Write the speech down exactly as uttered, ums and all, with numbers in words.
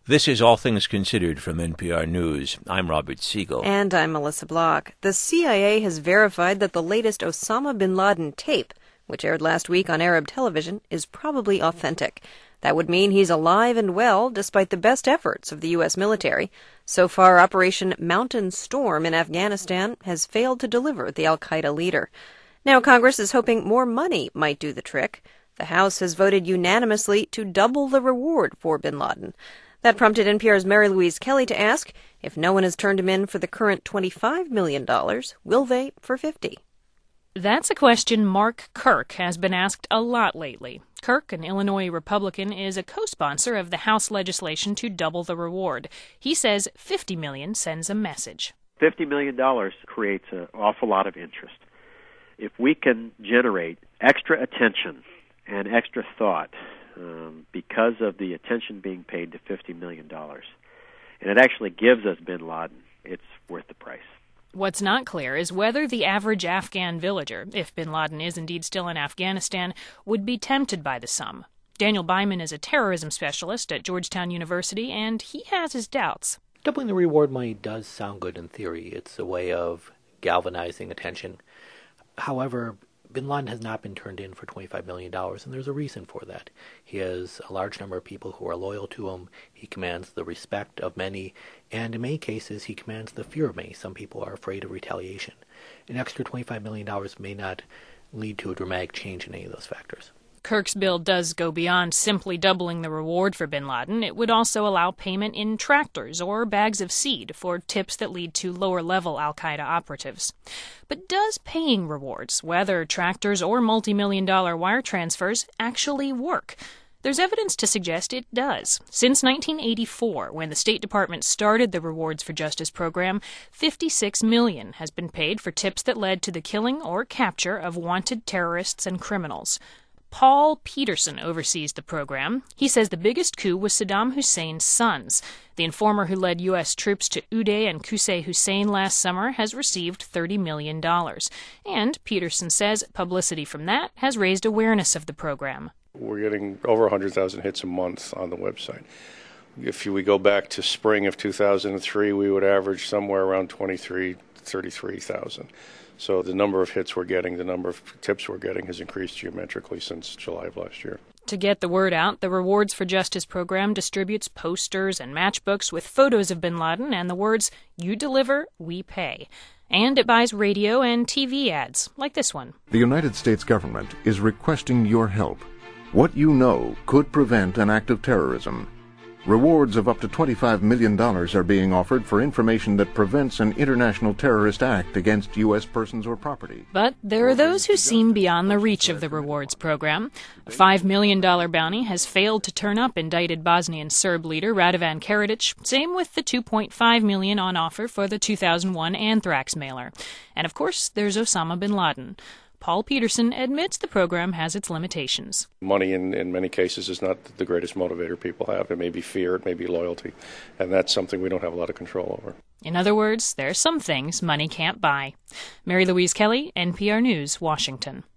This is All Things Considered from N P R News. I'm Robert Siegel. And I'm Melissa Block. The C I A has verified that the latest Osama bin Laden tape, which aired last week on Arab television, is probably authentic. That would mean he's alive and well, despite the best efforts of the U S military. So far, Operation Mountain Storm in Afghanistan has failed to deliver the al-Qaeda leader. Now Congress is hoping more money might do the trick. The House has voted unanimously to double the reward for bin Laden. That prompted N P R's Mary Louise Kelly to ask, if no one has turned him in for the current twenty-five million dollars, will they for fifty? That's a question Mark Kirk has been asked a lot lately. Kirk, an Illinois Republican, is a co-sponsor of the House legislation to double the reward. He says fifty million dollars sends a message. fifty million dollars creates an awful lot of interest. If we can generate extra attention and extra thought um, because of the attention being paid to fifty million dollars, and it actually gives us bin Laden, it's worth the price. What's not clear is whether the average Afghan villager, if bin Laden is indeed still in Afghanistan, would be tempted by the sum. Daniel Byman is a terrorism specialist at Georgetown University, and he has his doubts. Doubling the reward money does sound good in theory. It's a way of galvanizing attention. However, bin Laden has not been turned in for twenty-five million dollars, and there's a reason for that. He has a large number of people who are loyal to him. He commands the respect of many, and in many cases, he commands the fear of many. Some people are afraid of retaliation. An extra twenty-five million dollars may not lead to a dramatic change in any of those factors. Kirk's bill does go beyond simply doubling the reward for bin Laden. It would also allow payment in tractors or bags of seed for tips that lead to lower-level al-Qaeda operatives. But does paying rewards, whether tractors or multi-million dollar wire transfers, actually work? There's evidence to suggest it does. Since nineteen eighty-four, when the State Department started the Rewards for Justice program, fifty-six million dollars has been paid for tips that led to the killing or capture of wanted terrorists and criminals. Paul Peterson oversees the program. He says the biggest coup was Saddam Hussein's sons. The informer who led U S troops to Uday and Qusay Hussein last summer has received thirty million dollars. And Peterson says publicity from that has raised awareness of the program. We're getting over one hundred thousand hits a month on the website. If we go back to spring of two thousand three, we would average somewhere around twenty-three, thirty-three thousand. So the number of hits we're getting, the number of tips we're getting has increased geometrically since July of last year. To get the word out, the Rewards for Justice program distributes posters and matchbooks with photos of bin Laden and the words, "You deliver, we pay." And it buys radio and T V ads, like this one. The United States government is requesting your help. What you know could prevent an act of terrorism. Rewards of up to twenty-five million dollars are being offered for information that prevents an international terrorist act against U S persons or property. But there are those who seem beyond the reach of the rewards program. A five million dollars bounty has failed to turn up indicted Bosnian Serb leader Radovan Karadzic. Same with the two point five million dollars on offer for the two thousand one anthrax mailer. And of course, there's Osama bin Laden. Paul Peterson admits the program has its limitations. Money, in, in many cases, is not the greatest motivator people have. It may be fear, it may be loyalty, and that's something we don't have a lot of control over. In other words, there are some things money can't buy. Mary Louise Kelly, N P R News, Washington.